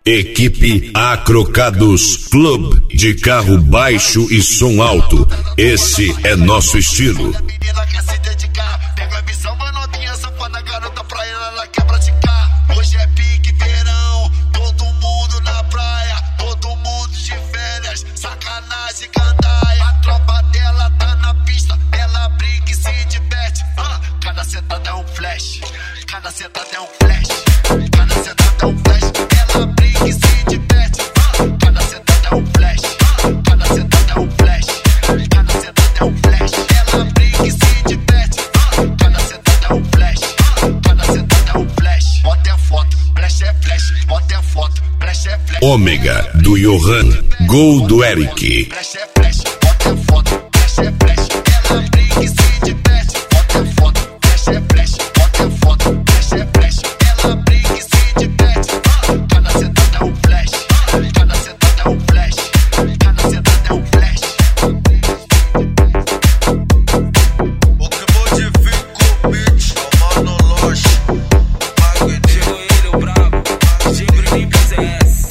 Equipe Acrocados Club, de carro baixo e som alto. Esse é nosso estilo. Menina quer se dedicar, pega a visão, manotinha, safada, garota pra ela quer praticar. Hoje é pique verão, todo mundo na praia, todo mundo de férias, sacanagem, gandaia. A tropa dela tá na pista, ela brinca e se diverte. Cada sentada é um flash, cada sentada é um flash, cada sentada é um flash. Ela brinca e se diverte. Cada sentada é um flash, cada sentada é um flash, cada sentada é um flash. Ela brinca e se diverte. Cada sentada é um flash, cada sentada é um flash. Bota a foto, flash é flash, bota a foto, flash é flash. Ômega, do Johan, Gol do Eric. Flash é flash, bota a foto, flash é flash. Ela brinca e se diverte. Bota a foto, flash é flash, bota a foto, flash é flash. Ela brinca e se diverte. Cada sentada é um flash, cada sentada é um flash, cada sentada é um flash. O que modifica o beat é o Mano Loche. Chegou ele, o brabo, Tigre em PCS.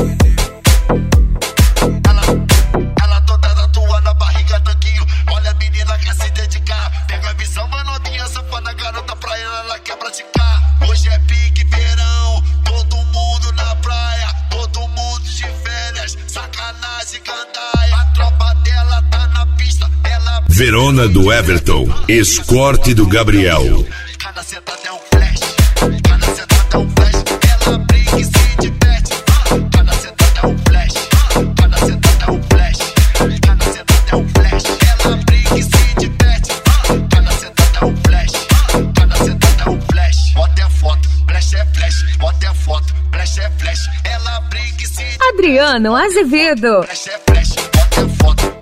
Ela toda tatuada na barriga, tanquinho. Olha a menina quer se dedicar. Pega a visão, manotinha, safada, garota pra ela quer praticar. Hoje é pique verão, todo mundo na praia, todo mundo de férias, sacanagem, gandaia. A tropa dela tá na pista, ela Verona do Everton, escorte do Gabriel. cada sentada é um flash, cada sentada é um flash. Ela brinca e se diverte. Cada sentada é um flash, cada sentada é um flash, cada sentada é um flash. Ela brinca e se diverte. Cada sentada é um flash, cada sentada é um flash. Bota a foto, flash é flash, bota a foto, flash é flash. Ela brinca e se diverte. Adriano Azevedo. Flash é flash, bota a foto,